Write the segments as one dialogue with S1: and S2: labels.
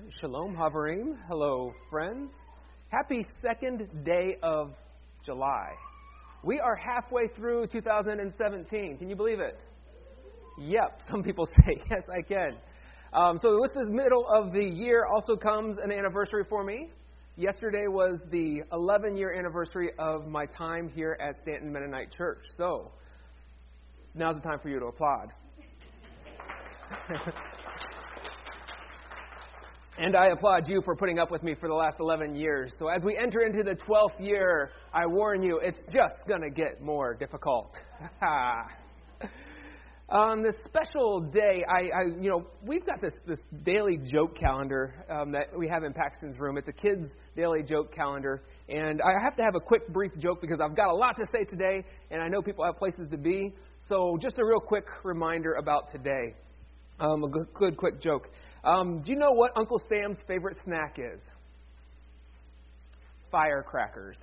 S1: Shalom Havarim. Hello, friends. Happy second day of July. We are halfway through 2017. Can you believe it? Yep, some people say, yes, I can. So with the middle of the year also comes an anniversary for me. Yesterday was the 11-year anniversary of my time here at Stanton Mennonite Church. So now's the time for you to applaud. And I applaud you for putting up with me for the last 11 years. So as we enter into the 12th year, I warn you, it's just going to get more difficult. On this special day, we've got this daily joke calendar that we have in Paxton's room. It's a kid's daily joke calendar. And I have to have a quick, brief joke because I've got a lot to say today, and I know people have places to be. So just a real quick reminder about today. A good, quick joke. Do you know what Uncle Sam's favorite snack is? Firecrackers.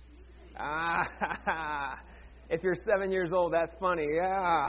S1: If you're 7 years old, that's funny. Yeah.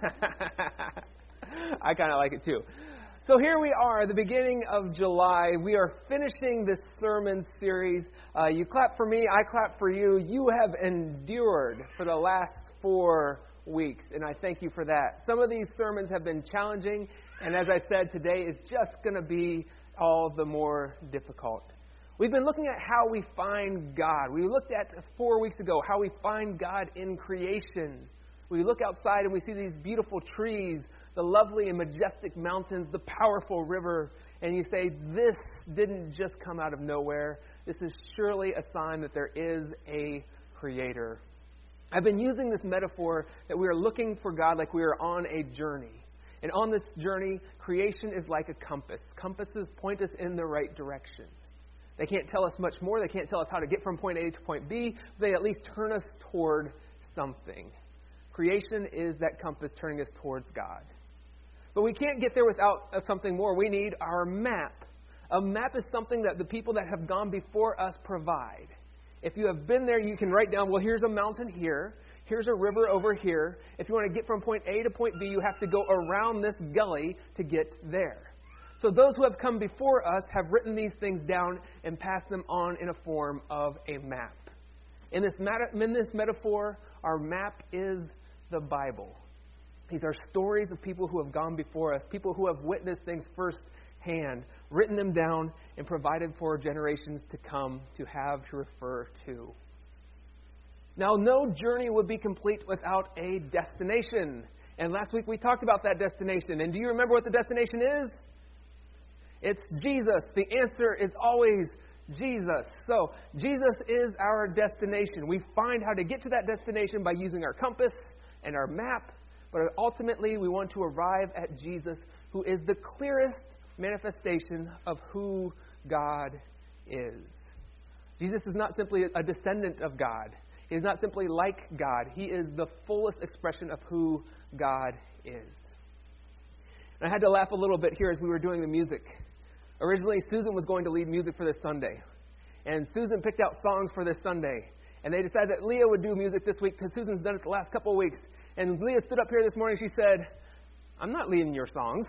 S1: I kind of like it too. So here we are, the beginning of July. We are finishing this sermon series. You clap for me, I clap for you. You have endured for the last 4 weeks, and I thank you for that. Some of these sermons have been challenging, and as I said, today is just going to be all the more difficult. We've been looking at how we find God. We looked at 4 weeks ago how we find God in creation. We look outside and we see these beautiful trees, the lovely and majestic mountains, the powerful river, and you say, this didn't just come out of nowhere. This is surely a sign that there is a creator. I've been using this metaphor that we are looking for God like we are on a journey. And on this journey, creation is like a compass. Compasses point us in the right direction. They can't tell us much more. They can't tell us how to get from point A to point B. They at least turn us toward something. Creation is that compass turning us towards God. But we can't get there without something more. We need our map. A map is something that the people that have gone before us provide. If you have been there, you can write down, well, here's a mountain here. Here's a river over here. If you want to get from point A to point B, you have to go around this gully to get there. So those who have come before us have written these things down and passed them on in a form of a map. In this metaphor, our map is the Bible. These are stories of people who have gone before us, people who have witnessed things firsthand, written them down, and provided for generations to come to have to refer to. Now, no journey would be complete without a destination. And last week we talked about that destination. And do you remember what the destination is? It's Jesus. The answer is always Jesus. So, Jesus is our destination. We find how to get to that destination by using our compass and our map. But ultimately, we want to arrive at Jesus, who is the clearest manifestation of who God is. Jesus is not simply a descendant of God. He is not simply like God. He is the fullest expression of who God is. And I had to laugh a little bit here as we were doing the music. Originally, Susan was going to lead music for this Sunday. And Susan picked out songs for this Sunday. And they decided that Leah would do music this week because Susan's done it the last couple of weeks. And Leah stood up here this morning. She said, I'm not leading your songs.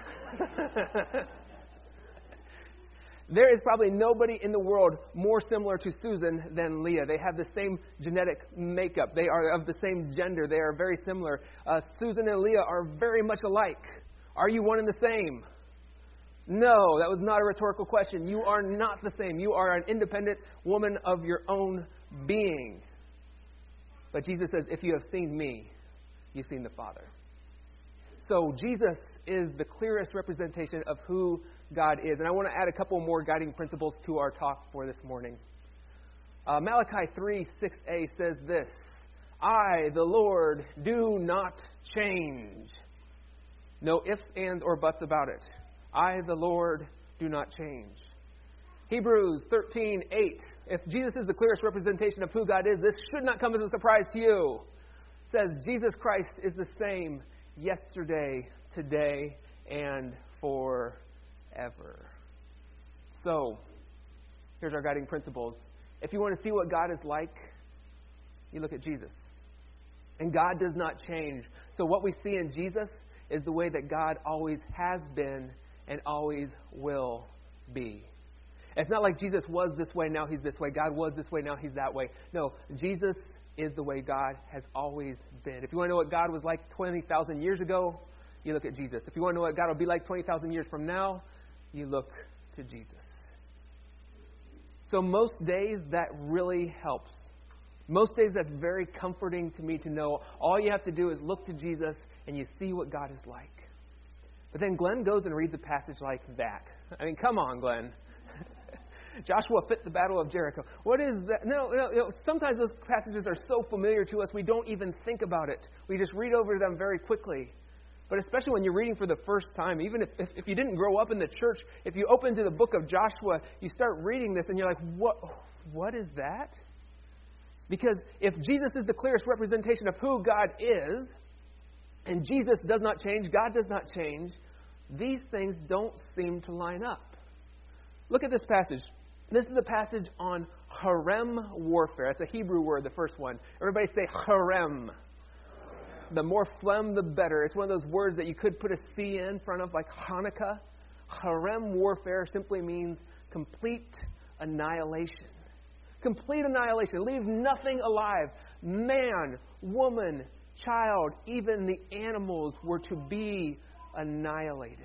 S1: There is probably nobody in the world more similar to Susan than Leah. They have the same genetic makeup. They are of the same gender. They are very similar. Susan and Leah are very much alike. Are you one and the same? No, that was not a rhetorical question. You are not the same. You are an independent woman of your own being. But Jesus says, if you have seen me, you've seen the Father. So Jesus is the clearest representation of who God is. And I want to add a couple more guiding principles to our talk for this morning. Malachi 3:6a says this, I, the Lord, do not change. No ifs, ands, or buts about it. I, the Lord, do not change. Hebrews 13:8. If Jesus is the clearest representation of who God is, this should not come as a surprise to you. It says, Jesus Christ is the same yesterday, today, and forever. So, here's our guiding principles. If you want to see what God is like, you look at Jesus. And God does not change. So what we see in Jesus is the way that God always has been and always will be. It's not like Jesus was this way, now he's this way. God was this way, now he's that way. No, Jesus is the way God has always been. If you want to know what God was like 20,000 years ago, you look at Jesus. If you want to know what God will be like 20,000 years from now, you look to Jesus. So most days that really helps. Most days that's very comforting to me to know all you have to do is look to Jesus and you see what God is like. But then Glenn goes and reads a passage like that. I mean, come on, Glenn. Joshua fit the battle of Jericho. What is that? No, sometimes those passages are so familiar to us we don't even think about it. We just read over them very quickly. But especially when you're reading for the first time, even if you didn't grow up in the church, if you open to the book of Joshua, you start reading this and you're like, what is that? Because if Jesus is the clearest representation of who God is, and Jesus does not change, God does not change, these things don't seem to line up. Look at this passage. This is a passage on harem warfare. That's a Hebrew word, the first one. Everybody say harem. The more phlegm, the better. It's one of those words that you could put a C in front of, like Hanukkah. Harem warfare simply means complete annihilation. Complete annihilation. Leave nothing alive. Man, woman, child, even the animals were to be annihilated.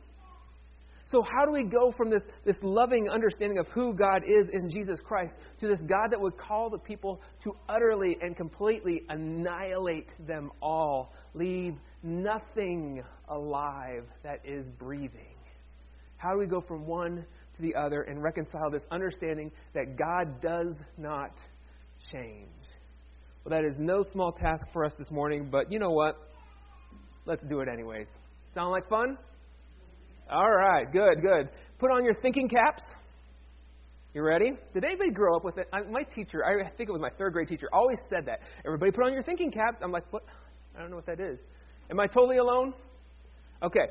S1: So how do we go from this loving understanding of who God is in Jesus Christ to this God that would call the people to utterly and completely annihilate them all, leave nothing alive that is breathing? How do we go from one to the other and reconcile this understanding that God does not change? Well, that is no small task for us this morning, but you know what? Let's do it anyways. Sound like fun? All right, good. Put on your thinking caps. You ready? Did anybody grow up with it? My teacher, I think it was my third grade teacher, always said that. Everybody put on your thinking caps. I'm like, what? I don't know what that is. Am I totally alone? Okay.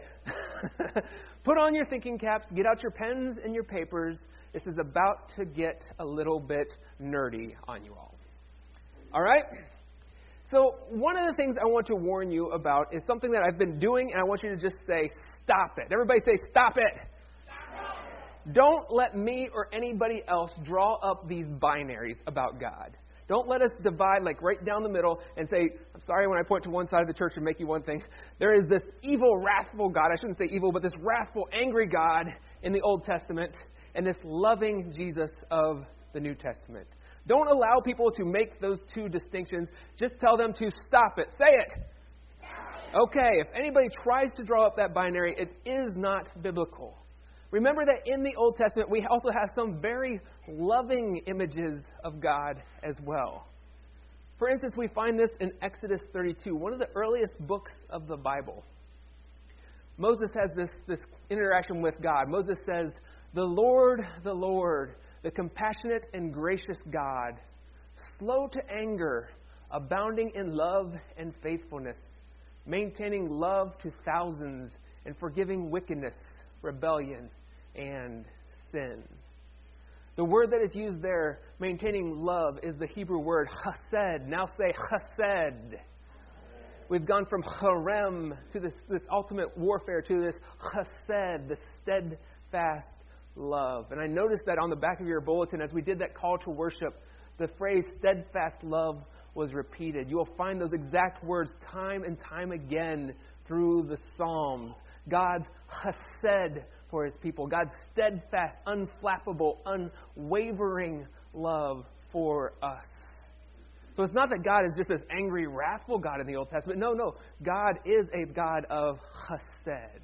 S1: Put on your thinking caps. Get out your pens and your papers. This is about to get a little bit nerdy on you all. All right? So one of the things I want to warn you about is something that I've been doing, and I want you to just say, stop it. Everybody say, stop it. Stop it. Don't let me or anybody else draw up these binaries about God. Don't let us divide like right down the middle and say, I'm sorry when I point to one side of the church and make you one thing. There is this evil, wrathful God. I shouldn't say evil, but this wrathful, angry God in the Old Testament and this loving Jesus of the New Testament. Don't allow people to make those two distinctions. Just tell them to stop it. Say it. Okay, if anybody tries to draw up that binary, it is not biblical. Remember that in the Old Testament, we also have some very loving images of God as well. For instance, we find this in Exodus 32, one of the earliest books of the Bible. Moses has this interaction with God. Moses says, the Lord, the compassionate and gracious God, slow to anger, abounding in love and faithfulness, maintaining love to thousands, and forgiving wickedness, rebellion, and sin. The word that is used there, maintaining love, is the Hebrew word chesed. Now say chesed. We've gone from harem to this ultimate warfare to this chesed, the steadfast love. And I noticed that on the back of your bulletin, as we did that call to worship, the phrase steadfast love was repeated. You will find those exact words time and time again through the Psalms. God's chesed for His people. God's steadfast, unflappable, unwavering love for us. So it's not that God is just this angry, wrathful God in the Old Testament. No. God is a God of chesed.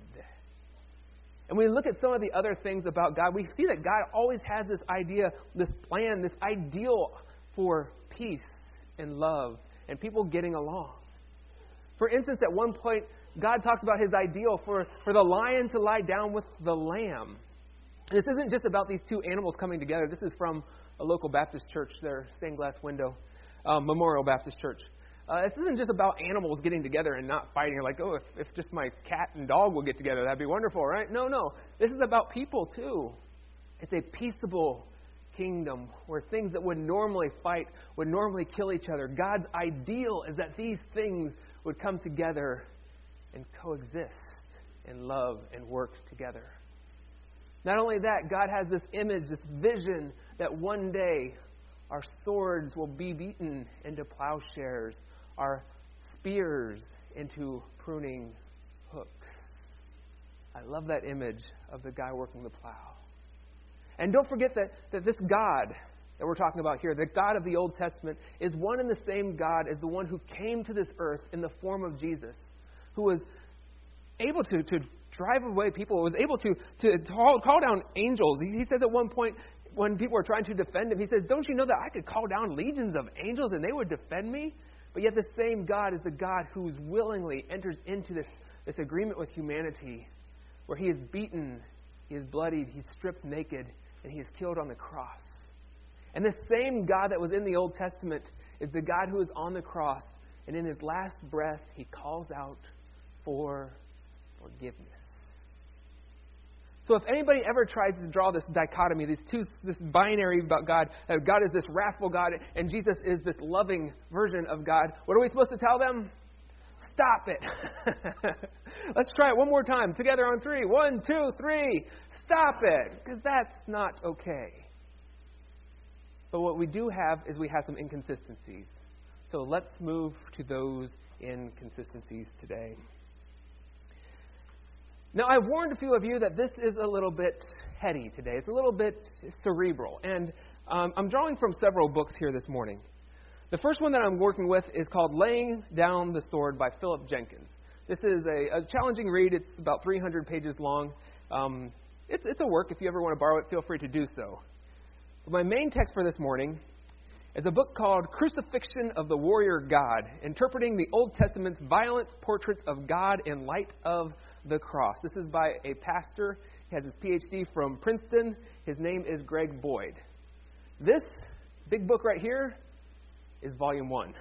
S1: And when we look at some of the other things about God, we see that God always has this idea, this plan, this ideal for peace and love and people getting along. For instance, at one point, God talks about His ideal for the lion to lie down with the lamb. And this isn't just about these two animals coming together. This is from a local Baptist church, their stained glass window, Memorial Baptist Church. This isn't just about animals getting together and not fighting. You're like, oh, if just my cat and dog will get together, that'd be wonderful, right? No. This is about people, too. It's a peaceable kingdom where things that would normally fight, would normally kill each other. God's ideal is that these things would come together and coexist and love and work together. Not only that, God has this image, this vision that one day our swords will be beaten into plowshares, our spears into pruning hooks. I love that image of the guy working the plow. And don't forget that this God that we're talking about here, the God of the Old Testament, is one and the same God as the one who came to this earth in the form of Jesus, who was able to drive away people, was able to call down angels. He says at one point, when people were trying to defend him, he says, don't you know that I could call down legions of angels and they would defend me? But yet the same God is the God who willingly enters into this agreement with humanity, where he is beaten, he is bloodied, he's stripped naked, and he is killed on the cross. And the same God that was in the Old Testament is the God who is on the cross, and in his last breath, he calls out for forgiveness. So if anybody ever tries to draw this dichotomy, this binary about God, that God is this wrathful God and Jesus is this loving version of God, what are we supposed to tell them? Stop it. Let's try it one more time. Together on 3. 1, 2, 3. Stop it. Because that's not okay. But what we do have is we have some inconsistencies. So let's move to those inconsistencies today. Now, I've warned a few of you that this is a little bit heady today. It's a little bit cerebral. And I'm drawing from several books here this morning. The first one that I'm working with is called Laying Down the Sword by Philip Jenkins. This is a challenging read. It's about 300 pages long. It's a work. If you ever want to borrow it, feel free to do so. But my main text for this morning is a book called Crucifixion of the Warrior God, Interpreting the Old Testament's Violent Portraits of God in Light of the Cross. This is by a pastor. He has his PhD from Princeton. His name is Greg Boyd. This big book right here is volume 1.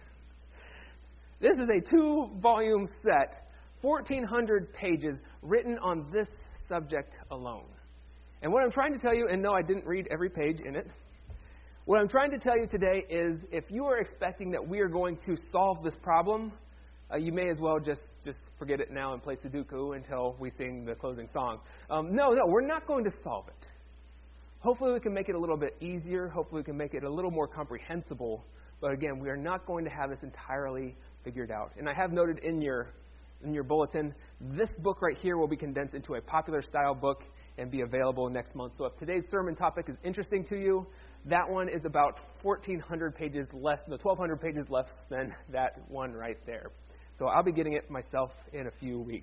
S1: This is a 2-volume set, 1,400 pages, written on this subject alone. And what I'm trying to tell you, and no, I didn't read every page in it. What I'm trying to tell you today is if you are expecting that we are going to solve this problem, you may as well just forget it now and play Sudoku until we sing the closing song. No, we're not going to solve it. Hopefully we can make it a little bit easier. Hopefully we can make it a little more comprehensible. But again, we are not going to have this entirely figured out. And I have noted in your bulletin, this book right here will be condensed into a popular style book and be available next month. So if today's sermon topic is interesting to you, that one is about 1,400 pages less, 1,200 pages less than that one right there. So I'll be getting it myself in a few weeks.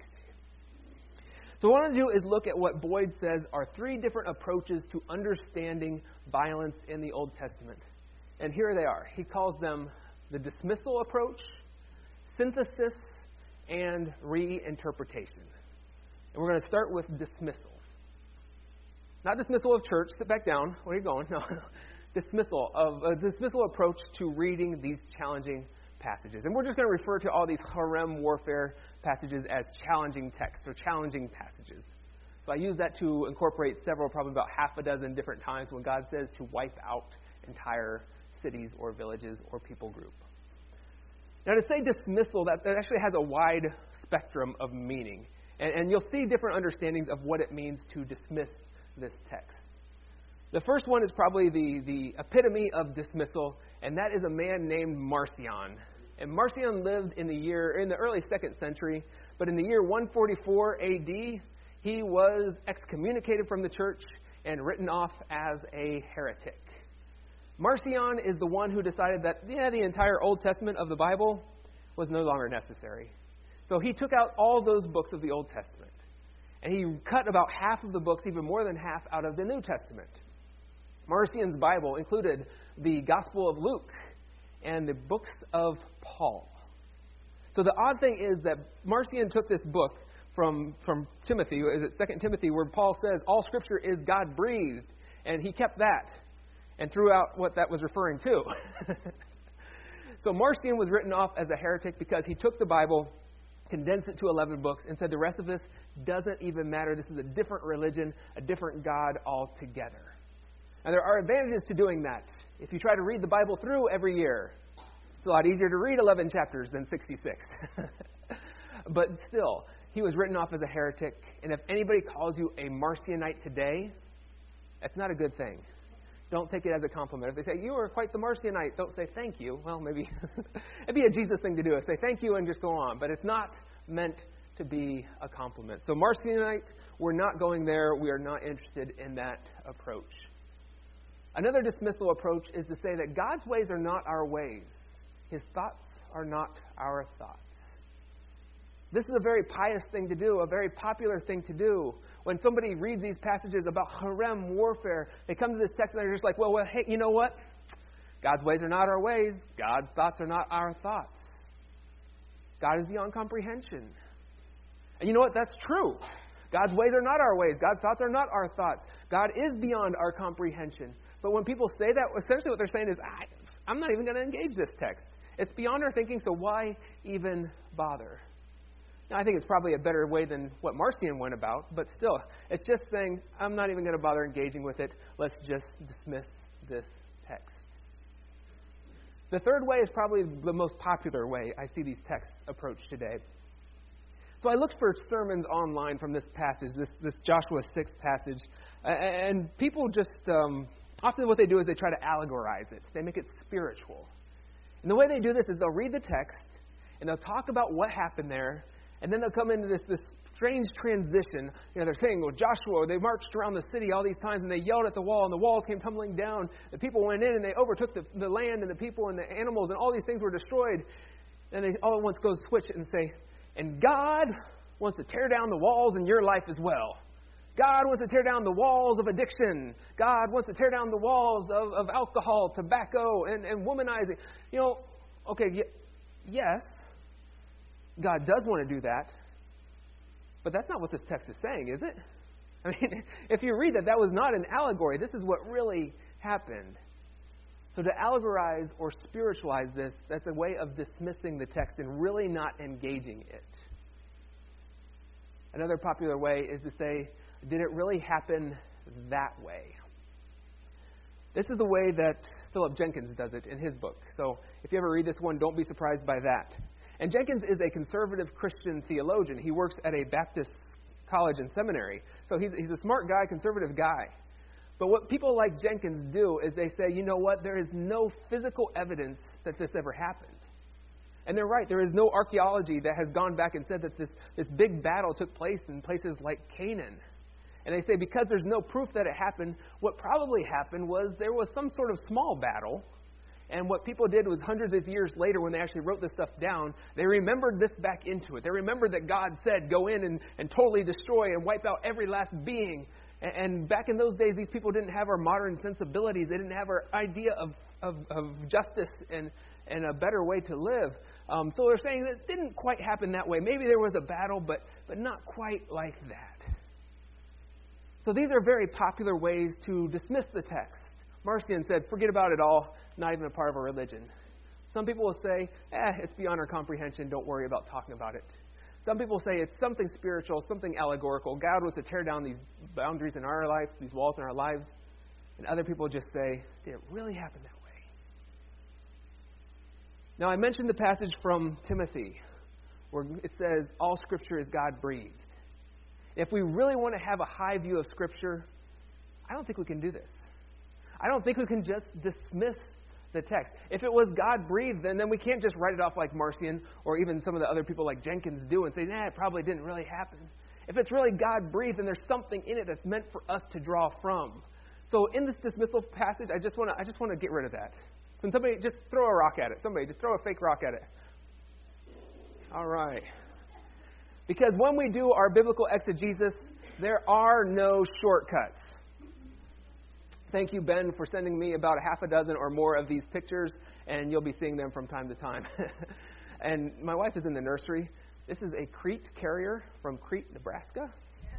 S1: So what I want to do is look at what Boyd says are 3 different approaches to understanding violence in the Old Testament. And here they are. He calls them the dismissal approach, synthesis, and reinterpretation. And we're going to start with dismissal. Not dismissal of church. Sit back down. Where are you going? No. Dismissal approach to reading these challenging passages. And we're just going to refer to all these harem warfare passages as challenging texts or challenging passages. So I use that to incorporate several, probably about half a dozen different times when God says to wipe out entire cities or villages or people group. Now to say dismissal, that actually has a wide spectrum of meaning. And you'll see different understandings of what it means to dismiss this text. The first one is probably the epitome of dismissal, and that is a man named Marcion. And Marcion lived in the early 2nd century, but in the year 144 AD, he was excommunicated from the church and written off as a heretic. Marcion is the one who decided that, the entire Old Testament of the Bible was no longer necessary. So he took out all those books of the Old Testament. And he cut about half of the books, even more than half, out of the New Testament. Marcion's Bible included the Gospel of Luke and the books of Paul. So the odd thing is that Marcion took this book from Timothy, is it 2 Timothy, where Paul says all Scripture is God-breathed, and he kept that and threw out what that was referring to. So Marcion was written off as a heretic because he took the Bible, condensed it to 11 books, and said the rest of this doesn't even matter. This is a different religion, a different God altogether. And there are advantages to doing that. If you try to read the Bible through every year, it's a lot easier to read 11 chapters than 66. But still, he was written off as a heretic. And if anybody calls you a Marcionite today, that's not a good thing. Don't take it as a compliment. If they say, you are quite the Marcionite, don't say thank you. Well, maybe it'd be a Jesus thing to do. Say thank you and just go on. But it's not meant to be a compliment. So Marcionite, we're not going there. We are not interested in that approach. Another dismissal approach is to say that God's ways are not our ways. His thoughts are not our thoughts. This is a very pious thing to do, a very popular thing to do. When somebody reads these passages about harem warfare, they come to this text and they're just like, well, hey, you know what? God's ways are not our ways. God's thoughts are not our thoughts. God is beyond comprehension. And you know what? That's true. God's ways are not our ways. God's thoughts are not our thoughts. God is beyond our comprehension. But when people say that, essentially what they're saying is, I'm not even going to engage this text. It's beyond our thinking, so why even bother? Now, I think it's probably a better way than what Marcion went about, but still, it's just saying, I'm not even going to bother engaging with it. Let's just dismiss this text. The third way is probably the most popular way I see these texts approached today. So I looked for sermons online from this passage, this Joshua 6 passage, and people just, often what they do is they try to allegorize it. They make it spiritual. And the way they do this is they'll read the text, and they'll talk about what happened there, and then they'll come into this strange transition. You know, they're saying, well, Joshua, they marched around the city all these times, and they yelled at the wall, and the walls came tumbling down. The people went in, and they overtook the land, and the people and the animals, and all these things were destroyed. And they all at once go switch it and say, and God wants to tear down the walls in your life as well. God wants to tear down the walls of addiction. God wants to tear down the walls of alcohol, tobacco, and womanizing. You know, okay, yes, God does want to do that. But that's not what this text is saying, is it? I mean, if you read that was not an allegory. This is what really happened. So to allegorize or spiritualize this, that's a way of dismissing the text and really not engaging it. Another popular way is to say, did it really happen that way? This is the way that Philip Jenkins does it in his book. So if you ever read this one, don't be surprised by that. And Jenkins is a conservative Christian theologian. He works at a Baptist college and seminary. So he's a smart guy, conservative guy. But what people like Jenkins do is they say, you know what, there is no physical evidence that this ever happened. And they're right. There is no archaeology that has gone back and said that this big battle took place in places like Canaan. And they say because there's no proof that it happened, what probably happened was there was some sort of small battle. And what people did was hundreds of years later when they actually wrote this stuff down, they remembered this back into it. They remembered that God said, go in and totally destroy and wipe out every last being. And back in those days, these people didn't have our modern sensibilities. They didn't have our idea of justice and a better way to live. So they're saying that it didn't quite happen that way. Maybe there was a battle, but not quite like that. So these are very popular ways to dismiss the text. Marcion said, forget about it all, not even a part of our religion. Some people will say, it's beyond our comprehension, don't worry about talking about it. Some people say it's something spiritual, something allegorical. God wants to tear down these boundaries in our life, these walls in our lives. And other people just say, did it really happen that way? Now, I mentioned the passage from Timothy where it says, all Scripture is God-breathed. If we really want to have a high view of Scripture, I don't think we can do this. I don't think we can just dismiss the text. If it was God-breathed, then we can't just write it off like Marcion or even some of the other people like Jenkins do and say, it probably didn't really happen. If it's really God-breathed, then there's something in it that's meant for us to draw from. So in this dismissal passage, I just want to get rid of that. Can somebody just throw a rock at it? Somebody just throw a fake rock at it. All right. Because when we do our biblical exegesis, there are no shortcuts. Thank you, Ben, for sending me about a half a dozen or more of these pictures, and you'll be seeing them from time to time. And my wife is in the nursery. This is a Crete carrier from Crete, Nebraska.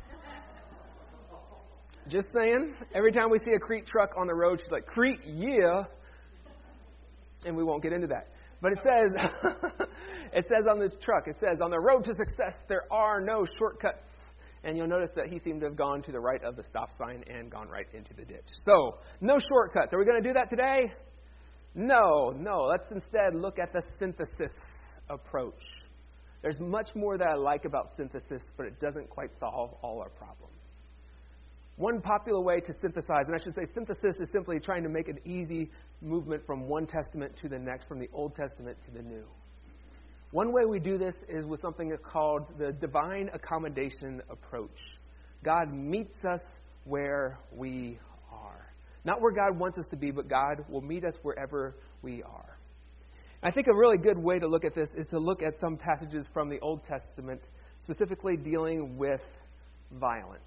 S1: Just saying. Every time we see a Crete truck on the road, she's like, Crete, yeah. And we won't get into that. But it says, on the truck, it says, on the road to success, there are no shortcuts. And you'll notice that he seemed to have gone to the right of the stop sign and gone right into the ditch. So, no shortcuts. Are we going to do that today? No. Let's instead look at the synthesis approach. There's much more that I like about synthesis, but it doesn't quite solve all our problems. One popular way to synthesize, and I should say synthesis is simply trying to make an easy movement from one testament to the next, from the Old Testament to the New. One way we do this is with something called the divine accommodation approach. God meets us where we are. Not where God wants us to be, but God will meet us wherever we are. I think a really good way to look at this is to look at some passages from the Old Testament, specifically dealing with violence.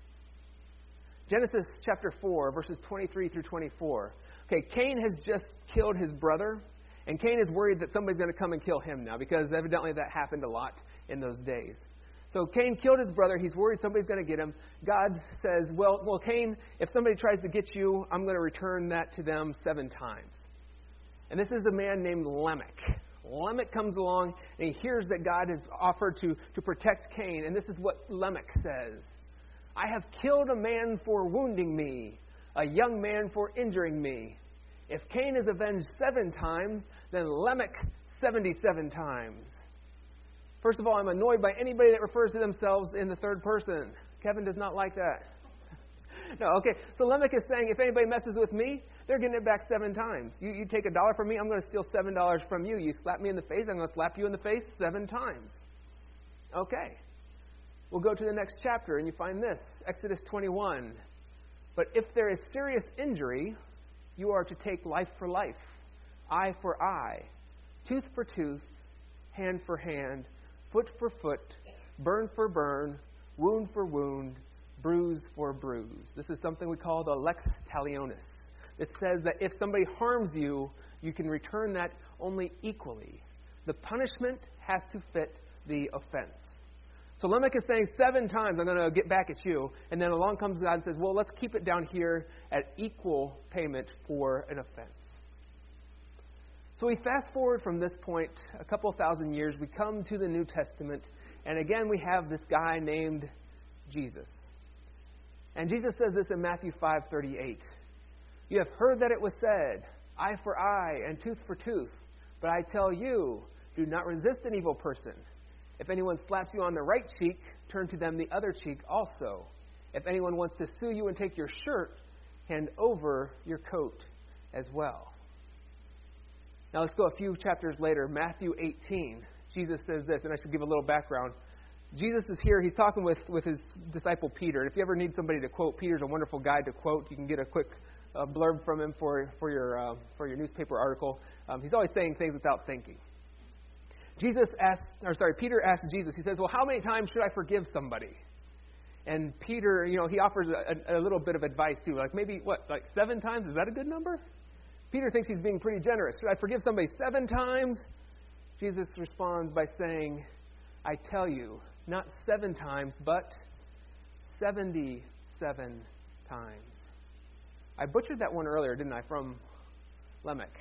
S1: Genesis chapter 4, verses 23 through 24. Okay, Cain has just killed his brother, and Cain is worried that somebody's going to come and kill him now, because evidently that happened a lot in those days. So Cain killed his brother. He's worried somebody's going to get him. God says, well, Cain, if somebody tries to get you, I'm going to return that to them 7 times. And this is a man named Lamech. Lamech comes along, and he hears that God has offered to protect Cain. And this is what Lamech says. I have killed a man for wounding me, a young man for injuring me. If Cain is avenged 7 times, then Lamech 77 times. First of all, I'm annoyed by anybody that refers to themselves in the third person. Kevin does not like that. No, okay. So Lamech is saying, if anybody messes with me, they're getting it back 7 times. You take $1 from me, I'm going to steal $7 from you. You slap me in the face, I'm going to slap you in the face 7 times. Okay. We'll go to the next chapter, and you find this, Exodus 21. But if there is serious injury, you are to take life for life, eye for eye, tooth for tooth, hand for hand, foot for foot, burn for burn, wound for wound, bruise for bruise. This is something we call the lex talionis. It says that if somebody harms you, you can return that only equally. The punishment has to fit the offense. So Lamech is saying 7 times, I'm going to get back at you. And then along comes God and says, well, let's keep it down here at equal payment for an offense. So we fast forward from this point a couple thousand years. We come to the New Testament. And again, we have this guy named Jesus. And Jesus says this in Matthew 5:38. You have heard that it was said, eye for eye and tooth for tooth. But I tell you, do not resist an evil person. If anyone slaps you on the right cheek, turn to them the other cheek also. If anyone wants to sue you and take your shirt, hand over your coat as well. Now let's go a few chapters later, Matthew 18. Jesus says this, and I should give a little background. Jesus is here. He's talking with his disciple Peter. And if you ever need somebody to quote, Peter's a wonderful guy to quote. You can get a quick blurb from him for your newspaper article. He's always saying things without thinking. Peter asked Jesus, he says, well, how many times should I forgive somebody? And Peter, he offers a little bit of advice too. Like maybe, 7 times? Is that a good number? Peter thinks he's being pretty generous. Should I forgive somebody 7 times? Jesus responds by saying, I tell you, not 7 times, but 77 times. I butchered that one earlier, didn't I, from Lamech.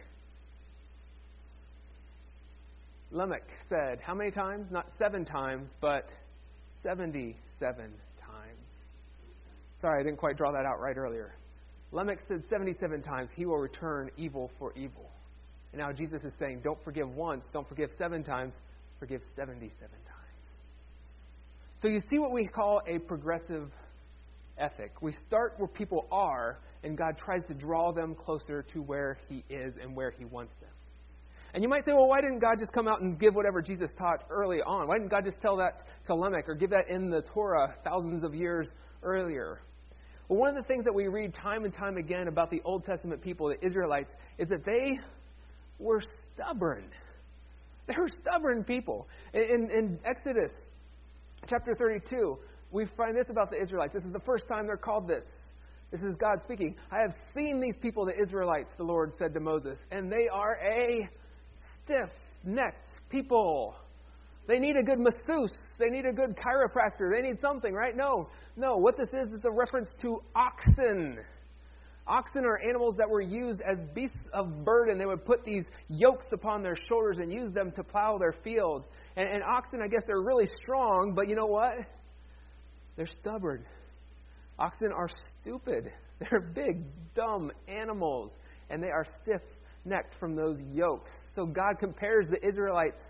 S1: Lamech said, how many times? Not 7 times, but 77 times. Sorry, I didn't quite draw that out right earlier. Lamech said 77 times, he will return evil for evil. And now Jesus is saying, don't forgive once, don't forgive 7 times, forgive 77 times. So you see what we call a progressive ethic. We start where people are, and God tries to draw them closer to where He is and where He wants them. And you might say, well, why didn't God just come out and give whatever Jesus taught early on? Why didn't God just tell that to Lamech or give that in the Torah thousands of years earlier? Well, one of the things that we read time and time again about the Old Testament people, the Israelites, is that they were stubborn. They were stubborn people. In Exodus chapter 32, we find this about the Israelites. This is the first time they're called this. This is God speaking. I have seen these people, the Israelites, the Lord said to Moses, and they are a stiff-necked people. They need a good masseuse. They need a good chiropractor. They need something, right? No. What this is a reference to oxen. Oxen are animals that were used as beasts of burden. They would put these yokes upon their shoulders and use them to plow their fields. And oxen, I guess, they're really strong, but you know what? They're stubborn. Oxen are stupid. They're big, dumb animals, and they are stiff-necked from those yokes. So God compares the Israelites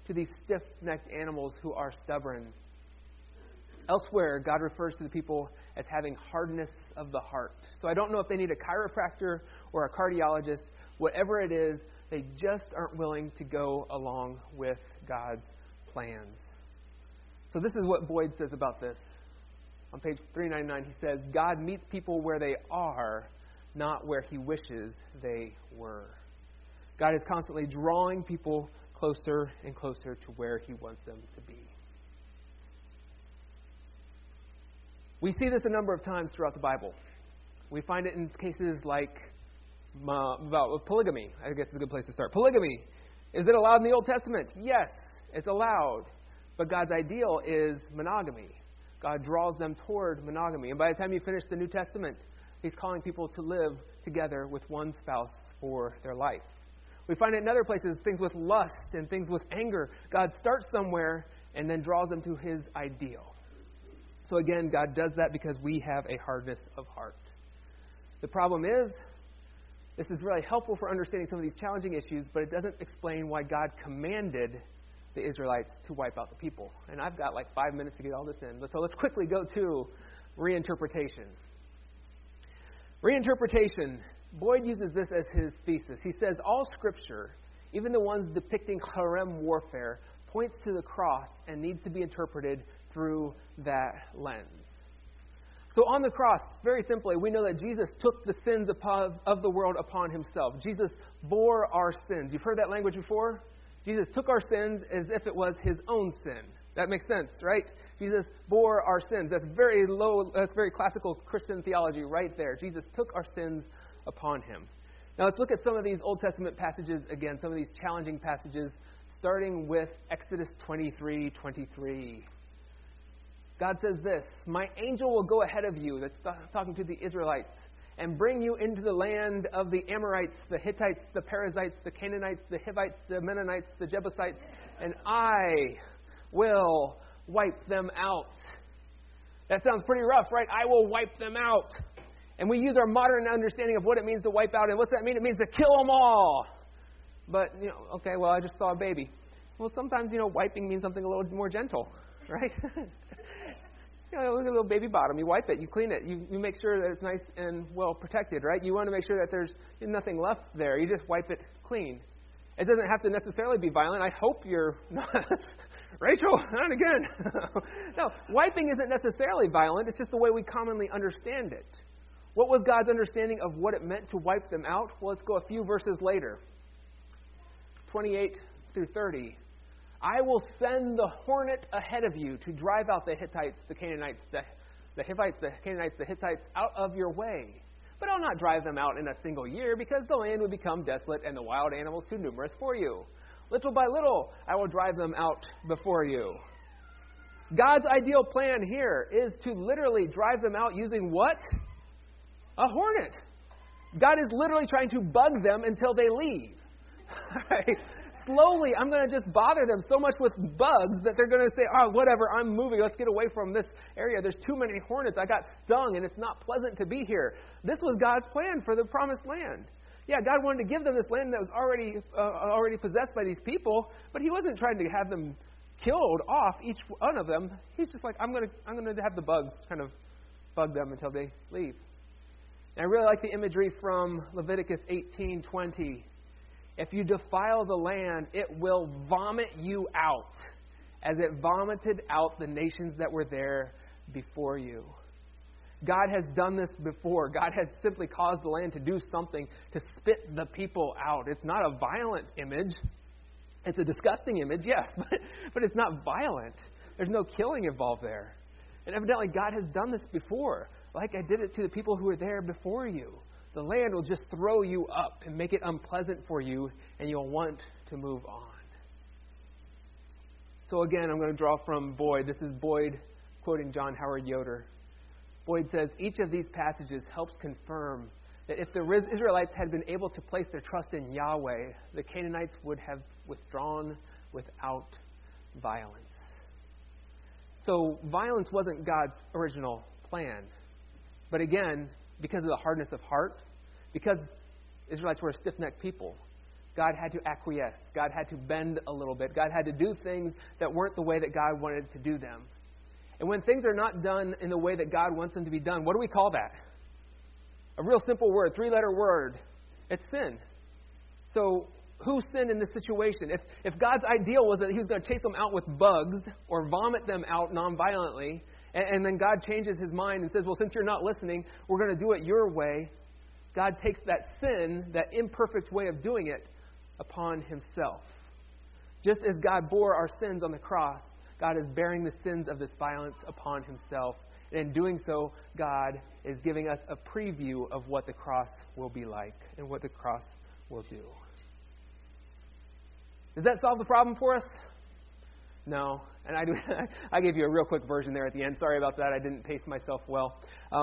S1: to these stiff-necked animals who are stubborn. Elsewhere, God refers to the people as having hardness of the heart. So I don't know if they need a chiropractor or a cardiologist. Whatever it is, they just aren't willing to go along with God's plans. So this is what Boyd says about this. On page 399, he says, God meets people where they are, not where he wishes they were. God is constantly drawing people closer and closer to where he wants them to be. We see this a number of times throughout the Bible. We find it in cases like about polygamy. I guess it's a good place to start. Polygamy. Is it allowed in the Old Testament? Yes, it's allowed. But God's ideal is monogamy. God draws them toward monogamy. And by the time you finish the New Testament, he's calling people to live together with one spouse for their life. We find it in other places, things with lust and things with anger. God starts somewhere and then draws them to his ideal. So again, God does that because we have a hardness of heart. The problem is, this is really helpful for understanding some of these challenging issues, but it doesn't explain why God commanded the Israelites to wipe out the people. And I've got like 5 minutes to get all this in. So let's quickly go to reinterpretation. Reinterpretation. Boyd uses this as his thesis. He says, all Scripture, even the ones depicting harem warfare, points to the cross and needs to be interpreted through that lens. So on the cross, very simply, we know that Jesus took the sins of the world upon himself. Jesus bore our sins. You've heard that language before? Jesus took our sins as if it was his own sin. That makes sense, right? Jesus bore our sins. That's very classical Christian theology right there. Jesus took our sins upon him. Now let's look at some of these Old Testament passages again, some of these challenging passages, starting with Exodus 23:23. God says this, my angel will go ahead of you, that's talking to the Israelites, and bring you into the land of the Amorites, the Hittites, the Perizzites, the Canaanites, the Hivites, the Mennonites, the Jebusites, and I will wipe them out. That sounds pretty rough, right? I will wipe them out. And we use our modern understanding of what it means to wipe out. And what's that mean? It means to kill them all. But, okay, well, I just saw a baby. Well, sometimes, wiping means something a little more gentle, right? Look at a little baby bottom. You wipe it. You clean it. You make sure that it's nice and well protected, right? You want to make sure that there's nothing left there. You just wipe it clean. It doesn't have to necessarily be violent. I hope you're not. Rachel, not again. No, wiping isn't necessarily violent. It's just the way we commonly understand it. What was God's understanding of what it meant to wipe them out? Well, let's go a few verses later. 28 through 30. I will send the hornet ahead of you to drive out the Hittites, the Canaanites, the Hivites, the Canaanites, the Hittites out of your way. But I'll not drive them out in a single year because the land would become desolate and the wild animals too numerous for you. Little by little, I will drive them out before you. God's ideal plan here is to literally drive them out using what? A hornet. God is literally trying to bug them until they leave. Right? Slowly, I'm going to just bother them so much with bugs that they're going to say, oh, whatever, I'm moving. Let's get away from this area. There's too many hornets. I got stung, and it's not pleasant to be here. This was God's plan for the promised land. Yeah, God wanted to give them this land that was already possessed by these people, but he wasn't trying to have them killed off, each one of them. He's just like, I'm going to have the bugs kind of bug them until they leave. And I really like the imagery from Leviticus 18:20. If you defile the land, it will vomit you out, as it vomited out the nations that were there before you. God has done this before. God has simply caused the land to do something to spit the people out. It's not a violent image. It's a disgusting image, yes, but it's not violent. There's no killing involved there. And evidently God has done this before, like I did it to the people who were there before you. The land will just throw you up and make it unpleasant for you, and you'll want to move on. So again, I'm going to draw from Boyd. This is Boyd quoting John Howard Yoder. Boyd says, each of these passages helps confirm that if the Israelites had been able to place their trust in Yahweh, the Canaanites would have withdrawn without violence. So violence wasn't God's original plan. But again, because of the hardness of heart, because Israelites were a stiff-necked people, God had to acquiesce. God had to bend a little bit. God had to do things that weren't the way that God wanted to do them. And when things are not done in the way that God wants them to be done, what do we call that? A real simple word, 3-letter word. It's sin. So who sinned in this situation? If God's ideal was that he was going to chase them out with bugs or vomit them out nonviolently, and then God changes his mind and says, well, since you're not listening, we're going to do it your way. God takes that sin, that imperfect way of doing it, upon himself. Just as God bore our sins on the cross, God is bearing the sins of this violence upon himself. And in doing so, God is giving us a preview of what the cross will be like and what the cross will do. Does that solve the problem for us? No. And I gave you a real quick version there at the end. Sorry about that. I didn't pace myself well.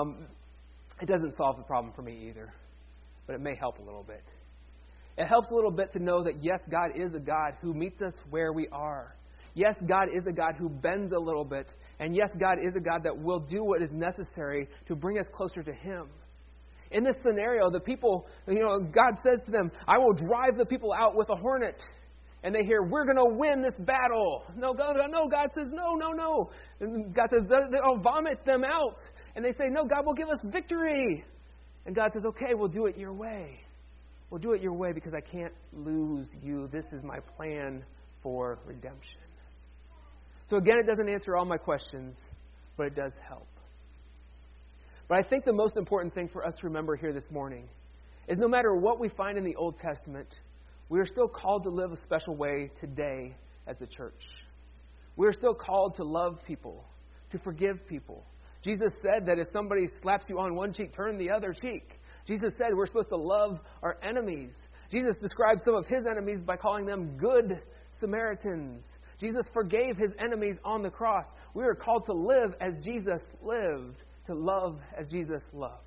S1: It doesn't solve the problem for me either. But it may help a little bit. It helps a little bit to know that, yes, God is a God who meets us where we are. Yes, God is a God who bends a little bit. And yes, God is a God that will do what is necessary to bring us closer to him. In this scenario, the people, God says to them, I will drive the people out with a hornet. And they hear, we're going to win this battle. No, God says, no. And God says, I'll vomit them out. And they say, no, God will give us victory. And God says, okay, we'll do it your way. We'll do it your way because I can't lose you. This is my plan for redemption. So again, it doesn't answer all my questions, but it does help. But I think the most important thing for us to remember here this morning is no matter what we find in the Old Testament, we are still called to live a special way today as a church. We are still called to love people, to forgive people. Jesus said that if somebody slaps you on one cheek, turn the other cheek. Jesus said we're supposed to love our enemies. Jesus described some of his enemies by calling them good Samaritans. Jesus forgave his enemies on the cross. We are called to live as Jesus lived, to love as Jesus loved.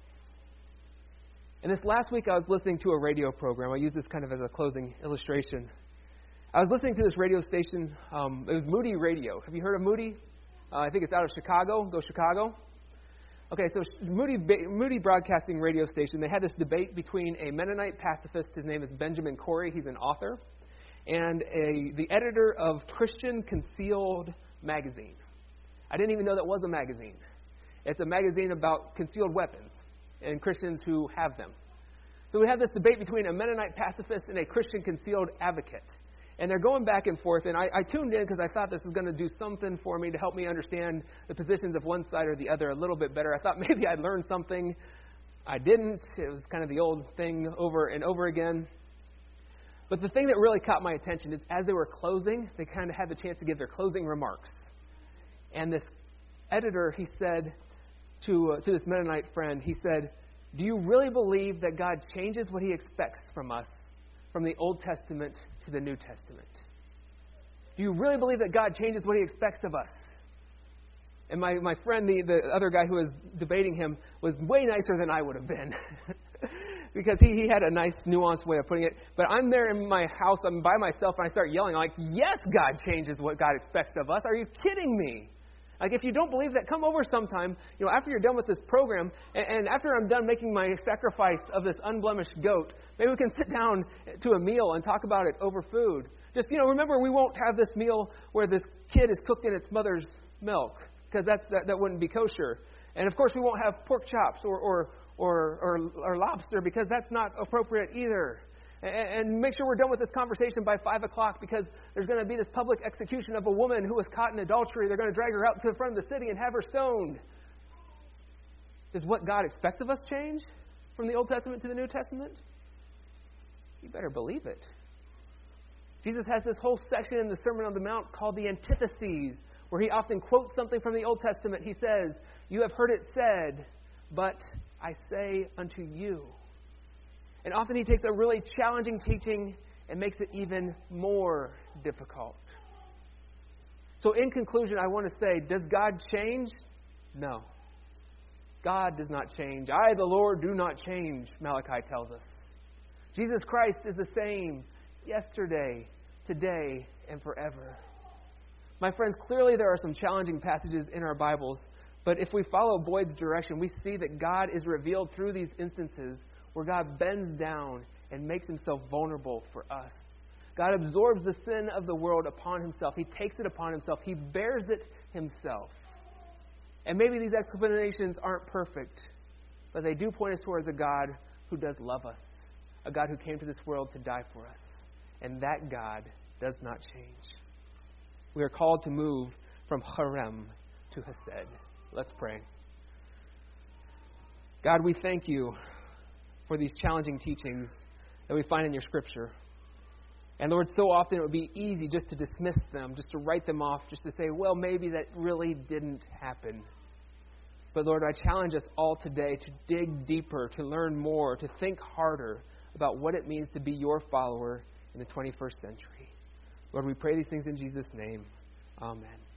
S1: And this last week I was listening to a radio program. I use this kind of as a closing illustration. I was listening to this radio station. It was Moody Radio. Have you heard of Moody? I think it's out of Chicago. Go Chicago. Okay, so Moody Broadcasting Radio Station, they had this debate between a Mennonite pacifist, his name is Benjamin Corey, he's an author, and the editor of Christian Concealed Magazine. I didn't even know that was a magazine. It's a magazine about concealed weapons and Christians who have them. So we have this debate between a Mennonite pacifist and a Christian concealed advocate. And they're going back and forth, and I tuned in because I thought this was going to do something for me to help me understand the positions of one side or the other a little bit better. I thought maybe I'd learn something. I didn't. It was kind of the old thing over and over again. But the thing that really caught my attention is as they were closing, they kind of had the chance to give their closing remarks. And this editor, he said to this Mennonite friend, he said, do you really believe that God changes what he expects from us from the Old Testament to the New Testament? Do you really believe that God changes what he expects of us? And my friend, the other guy who was debating him, was way nicer than I would have been. Because he had a nice, nuanced way of putting it. But I'm there in my house, I'm by myself, and I start yelling, like, yes, God changes what God expects of us. Are you kidding me? Like, if you don't believe that, come over sometime, after you're done with this program, and after I'm done making my sacrifice of this unblemished goat, maybe we can sit down to a meal and talk about it over food. Just, remember, we won't have this meal where this kid is cooked in its mother's milk, because that wouldn't be kosher. And, of course, we won't have pork chops or lobster, because that's not appropriate either. And make sure we're done with this conversation by 5 o'clock, because there's going to be this public execution of a woman who was caught in adultery. They're going to drag her out to the front of the city and have her stoned. Does what God expects of us change from the Old Testament to the New Testament? You better believe it. Jesus has this whole section in the Sermon on the Mount called the antitheses, where he often quotes something from the Old Testament. He says, you have heard it said, but I say unto you. And often he takes a really challenging teaching and makes it even more difficult. So in conclusion, I want to say, does God change? No. God does not change. I, the Lord, do not change, Malachi tells us. Jesus Christ is the same yesterday, today, and forever. My friends, clearly there are some challenging passages in our Bibles, but if we follow Boyd's direction, we see that God is revealed through these instances where God bends down and makes himself vulnerable for us. God absorbs the sin of the world upon himself. He takes it upon himself. He bears it himself. And maybe these explanations aren't perfect, but they do point us towards a God who does love us, a God who came to this world to die for us. And that God does not change. We are called to move from harem to hesed. Let's pray. God, we thank you for these challenging teachings that we find in your Scripture. And Lord, so often it would be easy just to dismiss them, just to write them off, just to say, well, maybe that really didn't happen. But Lord, I challenge us all today to dig deeper, to learn more, to think harder about what it means to be your follower in the 21st century. Lord, we pray these things in Jesus' name. Amen.